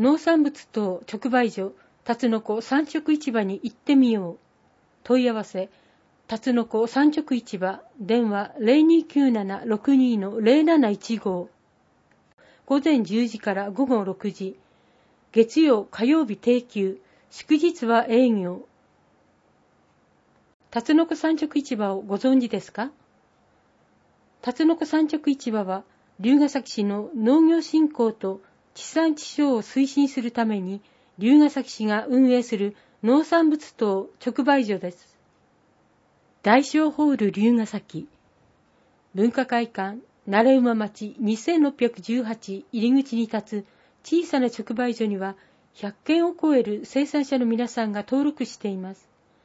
農産物等直売所たつのこ産直市場に行ってみよう。問い合わせたつのこ産直市場、電話 0297-62-0715。午前10時から午後6時。月曜火曜日定休、祝日は営業。たつのこ産直市場をご存知ですか？たつのこ産直市場は龍ケ崎市の農業振興と地産地消を推進するために龍ケ崎市が運営する農産物等直売所です。大商ホール龍ケ崎文化会館慣馬町2618入り口に立つ小さな直売所には100軒を超える生産者の皆さんが登録しています。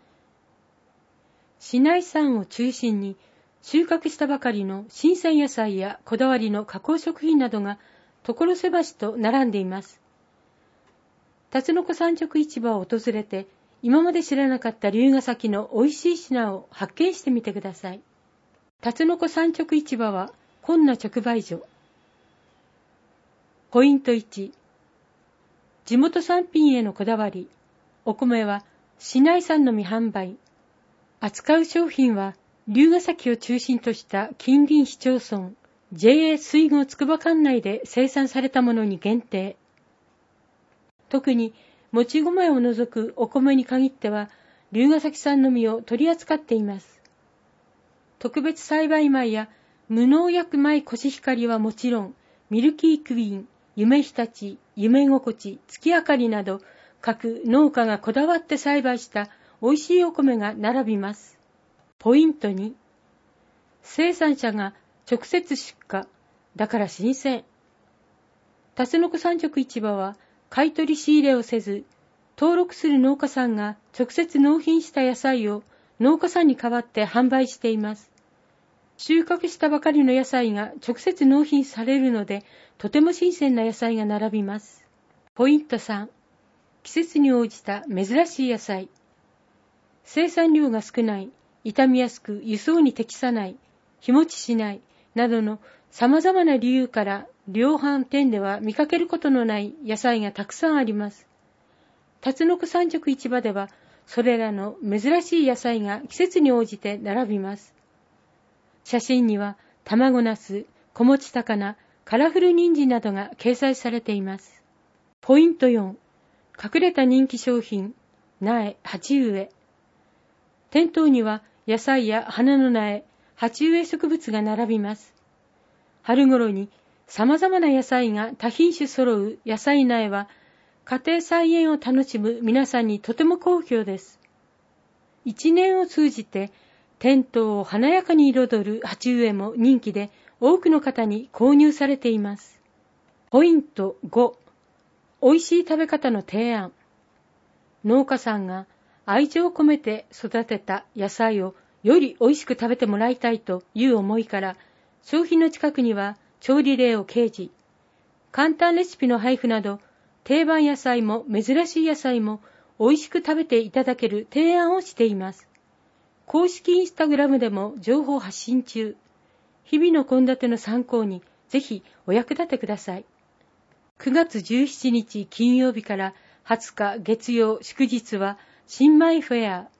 市内産を中心に収穫したばかりの新鮮野菜やこだわりの加工食品などが所狭しと並んでいます。たつのこ産直市場を訪れて今まで知らなかった龍ケ崎の美味しい品を発見してみてください。たつのこ産直市場はこんな直売所。ポイント1、地元産品へのこだわり。お米は市内産のみ販売。扱う商品は龍ケ崎を中心とした近隣市町村 JA 水郷つくば管内で生産されたものに限定。特にもち米を除くお米に限っては龍ケ崎産のみを取り扱っています。特別栽培米や無農薬米コシヒカリはもちろん、ミルキークイーン、夢日立、夢心地、月明かりなど各農家がこだわって栽培した美味しいお米が並びます。ポイント2、生産者が直接出荷、だから新鮮。たつのこ産直市場は買い取り仕入れをせず、登録する農家さんが直接納品した野菜を農家さんに代わって販売しています。収穫したばかりの野菜が直接納品されるので、とても新鮮な野菜が並びます。ポイント3、季節に応じた珍しい野菜。生産量が少ない、傷みやすく輸送に適さない、日持ちしないなどの様々な理由から量販店では見かけることのない野菜がたくさんあります。たつのこ産直市場ではそれらの珍しい野菜が季節に応じて並びます。写真には卵ナス、小餅高菜、カラフル人参などが掲載されています。ポイント4、隠れた人気商品、苗、鉢植え。店頭には野菜や花の苗、鉢植え植物が並びます。春頃に様々な野菜が多品種揃う野菜苗は、家庭菜園を楽しむ皆さんにとても好評です。一年を通じて店頭を華やかに彩る鉢植えも人気で、多くの方に購入されています。ポイント5、美味しい食べ方の提案。農家さんが愛情を込めて育てた野菜をより美味しく食べてもらいたいという思いから、商品の近くには調理例を掲示、簡単レシピの配布など、定番野菜も珍しい野菜も美味しく食べていただける提案をしています。公式インスタグラムでも情報発信中。日々の献立の参考にぜひお役立てください。9月17日金曜日から20日月曜祝日は新米フェア。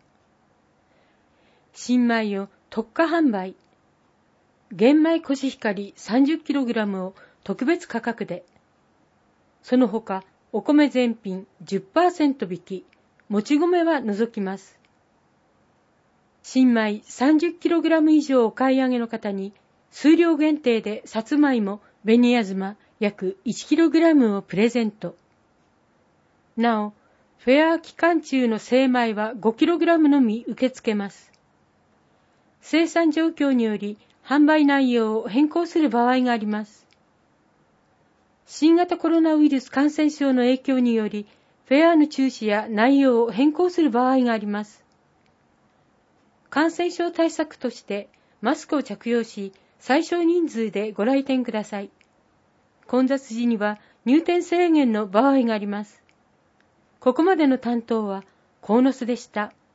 新米を特価販売。玄米コシヒカリ 30kg を特別価格で。その他、お米全品 10% 引き、もち米は除きます。新米 30kg 以上お買い上げの方に、数量限定でさつまいも、紅あずま約 1kg をプレゼント。なお、フェア期間中の精米は 5kg のみ受け付けます。生産状況により販売内容を変更する場合があります。新型コロナウイルス感染症の影響により、フェアの中止や内容を変更する場合があります。感染症対策としてマスクを着用し、最小人数でご来店ください。混雑時には入店制限の場合があります。ここまでの担当は鴻巣でした。